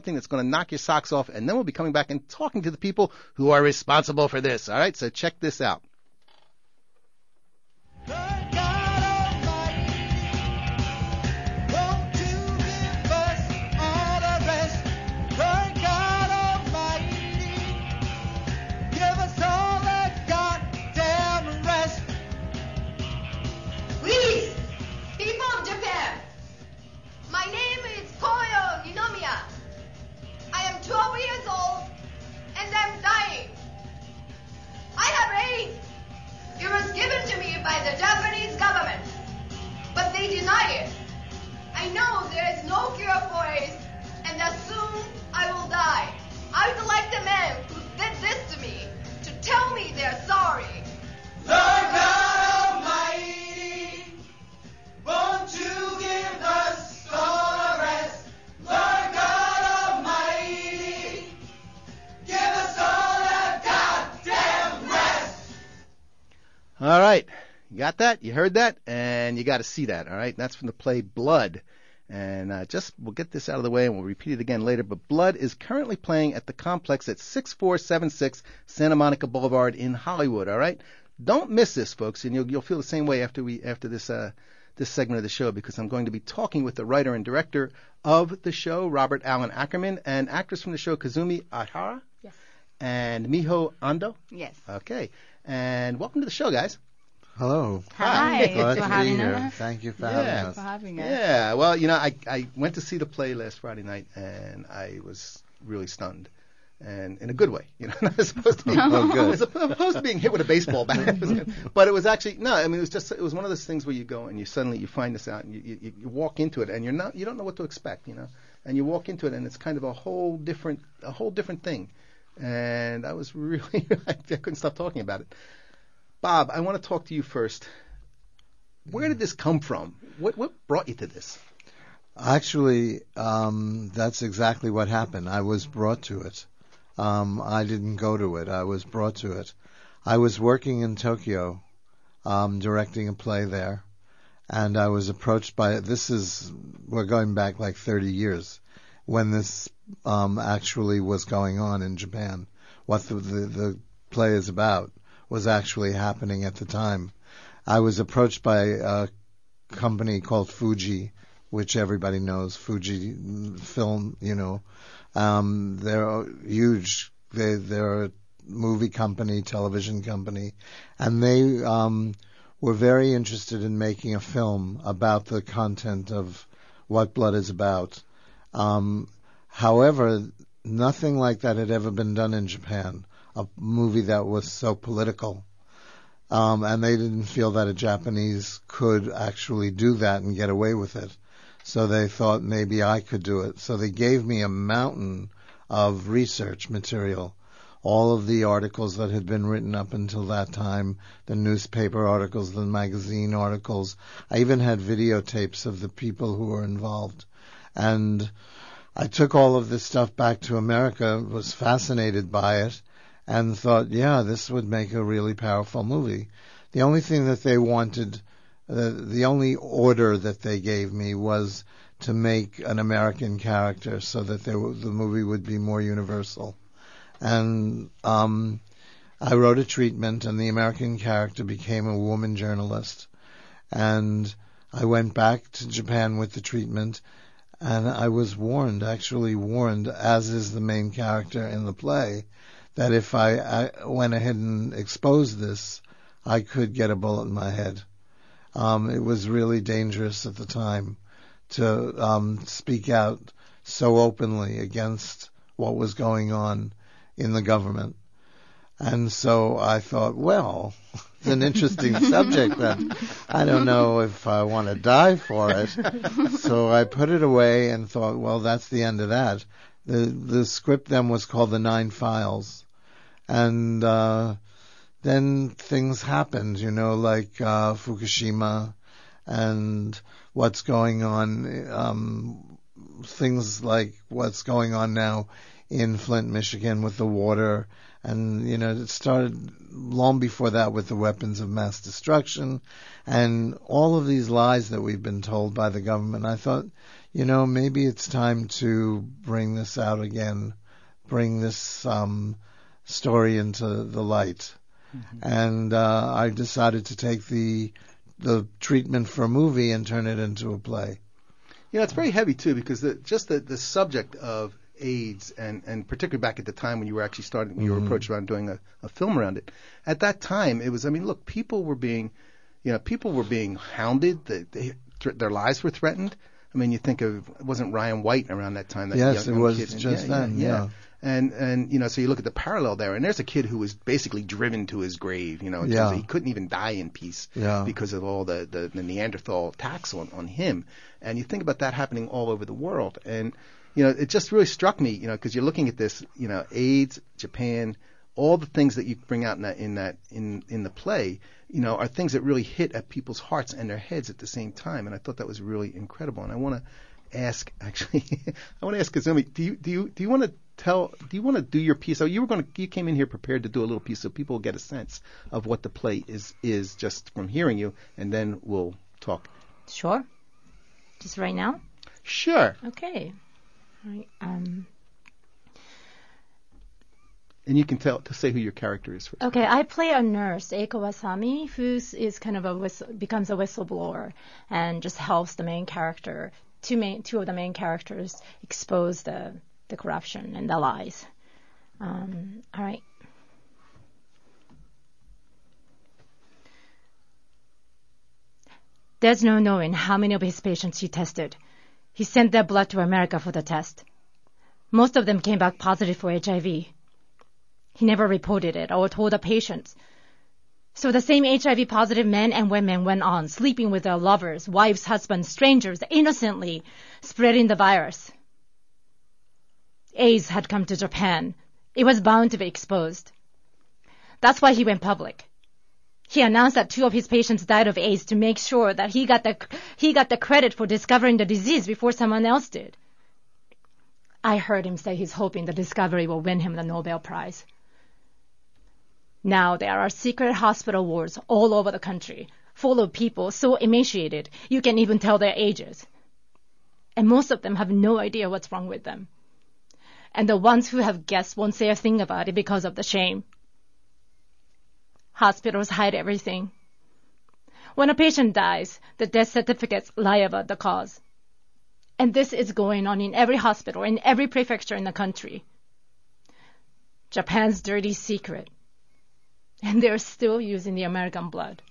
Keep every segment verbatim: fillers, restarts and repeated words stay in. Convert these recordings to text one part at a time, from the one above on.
Thing that's going to knock your socks off, and then we'll be coming back and talking to the people who are responsible for this. All right, so check this out. twelve years old, and I'm dying. I have AIDS. It was given to me by the Japanese government, but they deny it. I know there is no cure for AIDS, and that soon I will die. I would like the men who did this to me to tell me they're sorry. Lord God Almighty, won't you give us all a rest? Lord God Almighty, give us all a goddamn rest. All right, you got that? You heard that? And you got to see that, all right? That's from the play Blood. And uh, just, we'll get this out of the way and we'll repeat it again later. But Blood is currently playing at the complex at six four seven six Santa Monica Boulevard in Hollywood, all right? Don't miss this, folks, and you'll, you'll feel the same way after we after this uh, this segment of the show, because I'm going to be talking with the writer and director of the show, Robert Allen Ackerman, and actors from the show, Kazumi Ahara. Yes. And Miho Ando. Yes. Okay. And welcome to the show, guys. Hello. Hi. Glad for to be having here. us. Thank you for Yeah. having us. For having us. Yeah. Well, you know, I, I went to see the play last Friday night, and I was really stunned. And in a good way, you know, not as opposed to being, Oh, good. as opposed to being hit with a baseball bat. But it was actually no. I mean, it was just it was one of those things where you go and you suddenly you find this out and you, you you walk into it and you're not you don't know what to expect, you know, and you walk into it and it's kind of a whole different a whole different thing. And I was really I couldn't stop talking about it. Bob, I want to talk to you first. Where did this come from? What what brought you to this? Actually, um, that's exactly what happened. I was brought to it. Um, I didn't go to it. I was brought to it. I was working in Tokyo, um, directing a play there, and I was approached by this is we're going back like thirty years when this um, actually was going on in Japan. What the, the the play is about was actually happening at the time. I was approached by a company called Fuji, which everybody knows, Fuji Film, you know. Um, they're huge. They, they're a movie company, television company, and they um, were very interested in making a film about the content of what Blood is about. Um, however, nothing like that had ever been done in Japan, a movie that was so political. Um, and they didn't feel that a Japanese could actually do that and get away with it. So they thought maybe I could do it. So they gave me a mountain of research material, all of the articles that had been written up until that time, the newspaper articles, the magazine articles. I even had videotapes of the people who were involved. And I took all of this stuff back to America, was fascinated by it, and thought, yeah, this would make a really powerful movie. The only thing that they wanted... The, the only order that they gave me was to make an American character so that they w- the movie would be more universal. And um, I wrote a treatment, and the American character became a woman journalist. And I went back to Japan with the treatment, and I was warned, actually warned, as is the main character in the play, that if I, I went ahead and exposed this, I could get a bullet in my head. Um, it was really dangerous at the time to um, speak out so openly against what was going on in the government. And so I thought, well, it's an interesting subject, but I don't know if I want to die for it. So I put it away and thought, well, that's the end of that. The, the script then was called The Nine Files. And... Uh, Then things happened, you know, like uh, Fukushima and what's going on, um, things like what's going on now in Flint, Michigan with the water. And, you know, it started long before that with the weapons of mass destruction and all of these lies that we've been told by the government. I thought, you know, maybe it's time to bring this out again, bring this um, story into the light. Mm-hmm. And uh, I decided to take the the treatment for a movie and turn it into a play. You know, it's very heavy, too, because the, just the, the subject of AIDS, and, and particularly back at the time when you were actually starting, when you were Mm-hmm. approached around doing a, a film around it, at that time, it was, I mean, look, people were being, you know, people were being hounded, they, they, th- their lives were threatened. I mean, you think of, it wasn't Ryan White around that time? That Yes, young, it young was kid. And just yeah, then, yeah. yeah. yeah. And, and, you know, so you look at the parallel there, and there's a kid who was basically driven to his grave, you know, in Yeah. terms of he couldn't even die in peace Yeah. because of all the, the, the Neanderthal attacks on, on him. And you think about that happening all over the world. And, you know, it just really struck me, you know, because you're looking at this, you know, AIDS, Japan, all the things that you bring out in that, in that, in, in the play, you know, are things that really hit at people's hearts and their heads at the same time. And I thought that was really incredible. And I want to ask, actually, I want to ask Kazumi, do you, do you, do you want to tell, do you want to do your piece? So you were going to, you came in here prepared to do a little piece so people will get a sense of what the play is, is just from hearing you, and then we'll talk. Sure. Just right now? Sure. Okay. All right. Um, And you can tell to say who your character is first. okay, I play a nurse, Eiko Wasami, who is kind of a whistle, becomes a whistleblower and just helps the main character, two main, two of the main characters, expose the, the corruption and the lies. Um, all right. There's no knowing how many of his patients he tested. He sent their blood to America for the test. Most of them came back positive for H I V. He never reported it or told the patients. So the same H I V positive men and women went on sleeping with their lovers, wives, husbands, strangers, innocently spreading the virus. AIDS had come to Japan. It was bound to be exposed. That's why he went public. He announced that two of his patients died of AIDS to make sure that he got the he got the credit for discovering the disease before someone else did. I heard him say he's hoping the discovery will win him the Nobel Prize. Now there are secret hospital wards all over the country, full of people so emaciated you can even tell their ages. And most of them have no idea what's wrong with them. And the ones who have guessed won't say a thing about it because of the shame. Hospitals hide everything. When a patient dies, the death certificates lie about the cause. And this is going on in every hospital, in every prefecture in the country. Japan's dirty secret. And they're still using the American blood.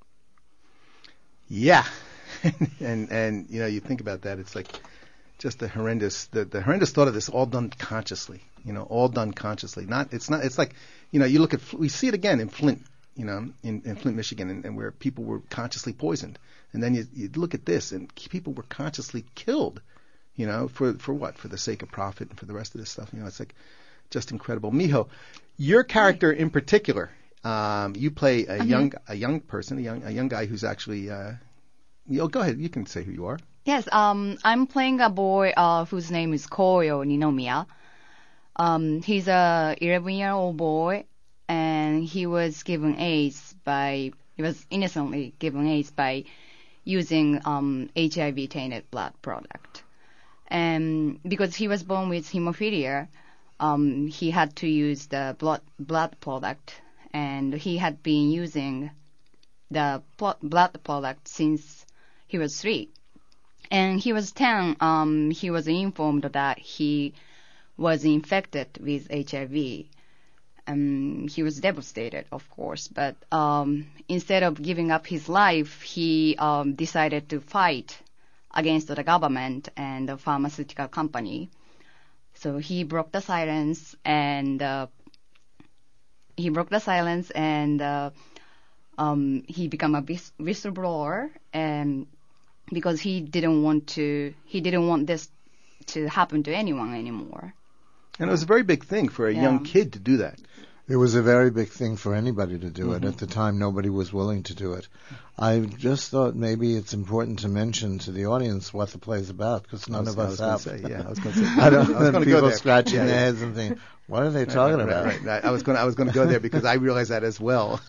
Yeah. and, and, you know, you think about that, it's like just the horrendous, the, the horrendous thought of this all done consciously, you know, all done consciously. Not, it's not, it's like, you know, you look at, we see it again in Flint, you know, in, in Flint, Michigan, and, and where people were consciously poisoned. And then you, you look at this, and people were consciously killed, you know, for, for what? For the sake of profit and for the rest of this stuff. You know, it's like just incredible. Miho, your character in particular, um, you play a Mm-hmm. young, a young person, a young, a young guy who's actually, uh, oh, go ahead, you can say who you are. Yes, um, I'm playing a boy uh, whose name is Koyo Ninomiya. Um, he's a eleven-year-old boy, and he was given AIDS by, he was innocently given AIDS by using um, H I V-tainted blood product. And because he was born with hemophilia, um, he had to use the blood blood product, and he had been using the pl- blood product since he was three. And he was ten, um, he was informed that he was infected with H I V. Um, he was devastated, of course, but um, instead of giving up his life, he um, decided to fight against the government and the pharmaceutical company. So he broke the silence, and uh, he broke the silence, and uh, um, he became a whist- whistleblower, and because he didn't want to, he didn't want this to happen to anyone anymore. And it was a very big thing for a Yeah. young kid to do that. It was a very big thing for anybody to do it. Mhm. At the time, nobody was willing to do it. I just thought maybe it's important to mention to the audience what the play's about, because I none was- of I us was gonna have. say, yeah, I was going to say. I don't I was know gonna go people there. scratching Yeah, their yeah. heads and thinking, what are they talking right, about? Right, right. I was going. I was going to go there because I realized that as well.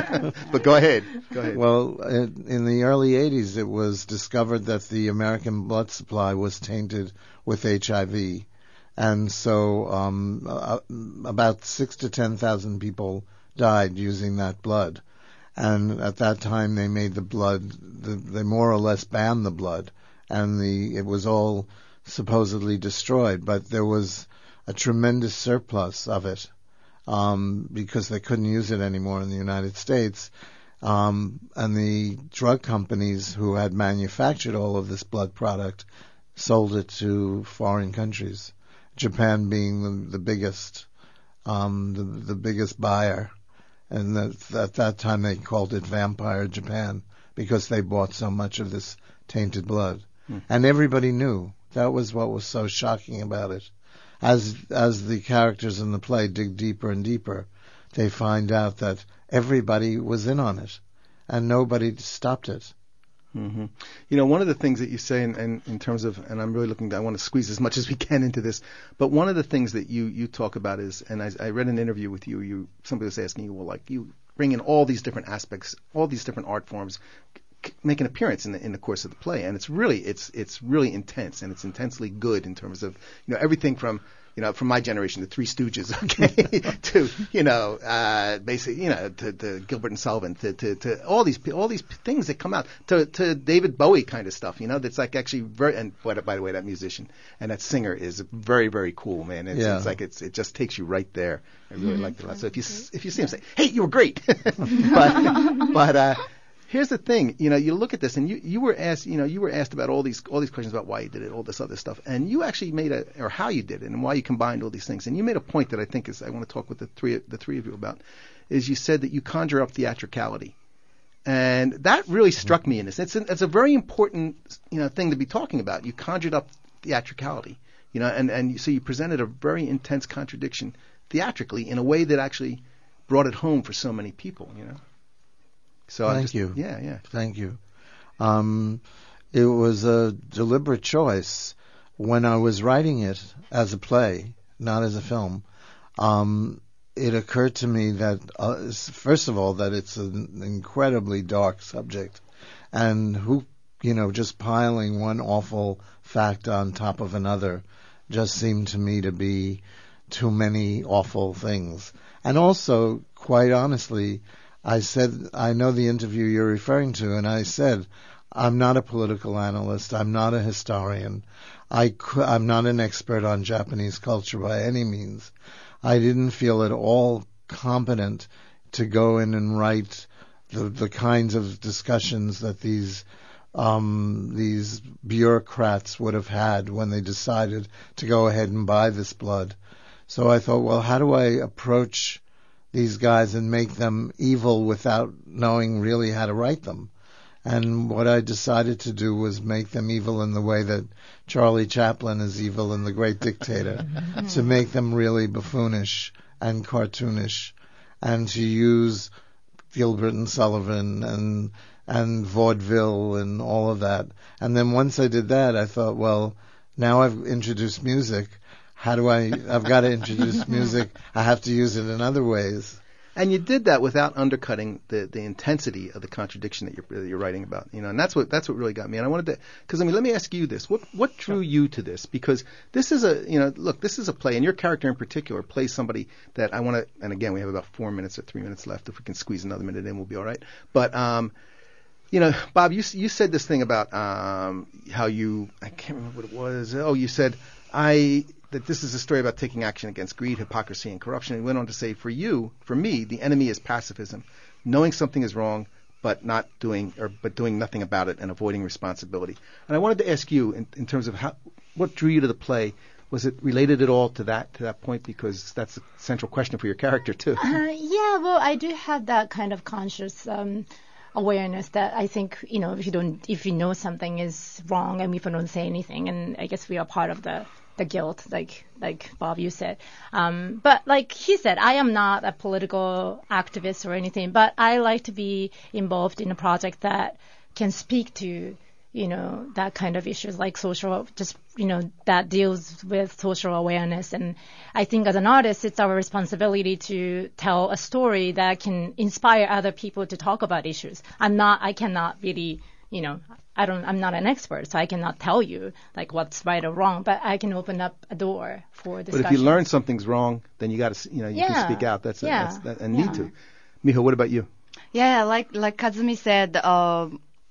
But go ahead. Go ahead. Well, in in the early eighties, it was discovered that the American blood supply was tainted with H I V. And so um, uh, about six to ten thousand people died using that blood. And at that time, they made the blood, the, they more or less banned the blood, and the it was all supposedly destroyed. But there was a tremendous surplus of it um, because they couldn't use it anymore in the United States. Um, and the drug companies who had manufactured all of this blood product sold it to foreign countries. Japan being the, the biggest, um, the, the biggest buyer, and that, at that time they called it Vampire Japan because they bought so much of this tainted blood, Hmm. and everybody knew. That was what was so shocking about it. As as the characters in the play dig deeper and deeper, they find out that everybody was in on it, and nobody stopped it. hmm You know, one of the things that you say in, in, in terms of, and I'm really looking, I want to squeeze as much as we can into this, but one of the things that you, you talk about is, and I, I read an interview with you, you somebody was asking you, well, like you bring in all these different aspects, all these different art forms, c- make an appearance in the in the course of the play, and it's really it's it's really intense, and it's intensely good in terms of, you know, everything from, you know, from my generation, the Three Stooges, okay, to, you know, uh, basically, you know, to, to Gilbert and Sullivan, to, to, to all these, all these things that come out, to, to David Bowie kind of stuff, you know, that's like actually very, and by the, by the way, that musician and that singer is very, very cool, man. It's, Yeah. it's like, it's, it just takes you right there. I really like it a lot. So if you, s- if you see him say, hey, you were great. but, but, uh, here's the thing, you know, you look at this and you, you were asked, you know, you were asked about all these all these questions about why you did it, all this other stuff, and you actually made a, or how you did it, and why you combined all these things, and you made a point that I think is I want to talk with the three the three of you about, is you said that you conjure up theatricality, and that really struck me in this. It's a, it's a very important, you know, thing to be talking about. You conjured up theatricality, you know, and and you, so you presented a very intense contradiction theatrically in a way that actually brought it home for so many people, you know. So I'm Thank just, you. Yeah, yeah. Thank you. Um, it was a deliberate choice. When I was writing it as a play, not as a film, um, it occurred to me that, uh, first of all, that it's an incredibly dark subject, and who, you know, just piling one awful fact on top of another just seemed to me to be too many awful things. And also, quite honestly, I said, I know the interview you're referring to, and I said, I'm not a political analyst. I'm not a historian. I cou- I'm not an expert on Japanese culture by any means. I didn't feel at all competent to go in and write the, the kinds of discussions that these um, these bureaucrats would have had when they decided to go ahead and buy this blood. So I thought, well, how do I approach these guys and make them evil without knowing really how to write them? And what I decided to do was make them evil in the way that Charlie Chaplin is evil in The Great Dictator, to make them really buffoonish and cartoonish, and to use Gilbert and Sullivan and and vaudeville and all of that. And then once I did that, I thought, well, now I've introduced music. How do I, I've got to introduce music. I have to use it in other ways. And you did that without undercutting the, the intensity of the contradiction that you're that you're writing about, you know. And that's what that's what really got me. And I wanted to, because I mean, let me ask you this: what what drew you to this? Because this is a, you know, look, this is a play, and your character in particular plays somebody that I want to. And again, we have about four minutes or three minutes left. If we can squeeze another minute in, we'll be all right. But um, you know, Bob, you you said this thing about um how you, I can't remember what it was. Oh, you said I. that this is a story about taking action against greed, hypocrisy, and corruption. And he went on to say, for you, for me, the enemy is pacifism, knowing something is wrong, but not doing, or but doing nothing about it and avoiding responsibility. And I wanted to ask you, in, in terms of how, what drew you to the play, was it related at all to that to that point? Because that's a central question for your character too. Uh, yeah, well, I do have that kind of conscious um, awareness that I think, you know, if you don't, if you know something is wrong and if you don't say anything, and I guess we are part of the the guilt, like like Bob, you said. Um, but like he said, I am not a political activist or anything, but I like to be involved in a project that can speak to, you know, that kind of issues like social, just, you know, that deals with social awareness. And I think as an artist, it's our responsibility to tell a story that can inspire other people to talk about issues. I'm not, I cannot really, you know, I don't, I'm not an expert, so I cannot tell you like what's right or wrong, but I can open up a door for discussion. But if you learn something's wrong, then you got to, you know, you Yeah. can speak out. That's, Yeah. that's that, and Yeah. need to. Miho, what about you? Yeah, like like Kazumi said, uh,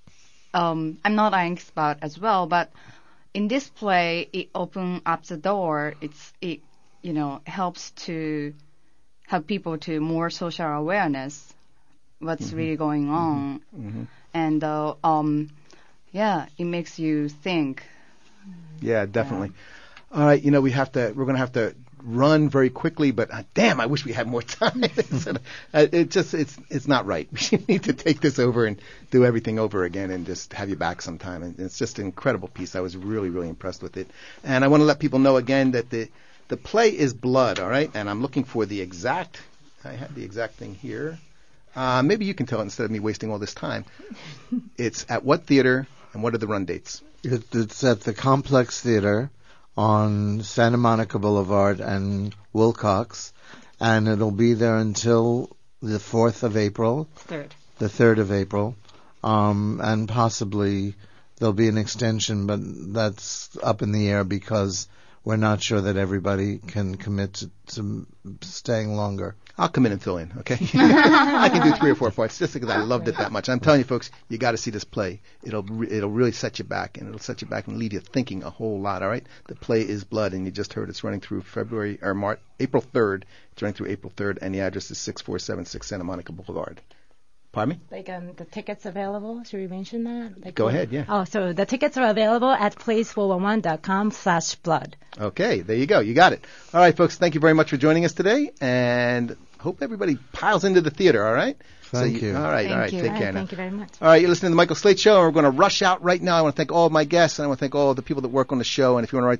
um, I'm not an expert as well, but in this play, it opens up the door. It's it, you know, helps to help people to more social awareness, what's Mm-hmm. really going on, Mm-hmm. and uh, um, yeah, it makes you think. Yeah, definitely. All right, you know, we have to, we're going to have to run very quickly, but uh, damn, I wish we had more time. It's, uh, it just, it's, it's not right. We need to take this over and do everything over again and just have you back sometime. And it's just an incredible piece. I was really, really impressed with it. And I want to let people know again that the, the play is Blood, all right? And I'm looking for the exact, I have the exact thing here. Uh, maybe you can tell it instead of me wasting all this time. It's at what theater and what are the run dates? It, it's at the Complex Theater on Santa Monica Boulevard and Wilcox, and it'll be there until the fourth of April, Third. the third of April, um, and possibly there'll be an extension, but that's up in the air because we're not sure that everybody can commit to, to staying longer. I'll come in and fill in, okay? I can do three or four parts just because I loved it that much. I'm telling you, folks, you got to see this play. It'll re- it'll really set you back, and it'll set you back and leave you thinking a whole lot. All right, the play is Blood, and you just heard it's running through February or March, April third. It's running through April third, and the address is six four seven six Santa Monica Boulevard. Pardon me? Like um, the tickets available. Should we mention that? Like, Go ahead, yeah. Oh, so the tickets are available at place four one one dot com slash blood. Okay, there you go. You got it. All right, folks, thank you very much for joining us today, and hope everybody piles into the theater. All right. Thank so you. All right. Thank all right. you. Take All care right, now. thank you very much. All right, you're listening to the Michael Slate Show, and we're going to rush out right now. I want to thank all of my guests, and I want to thank all the people that work on the show. And if you want to write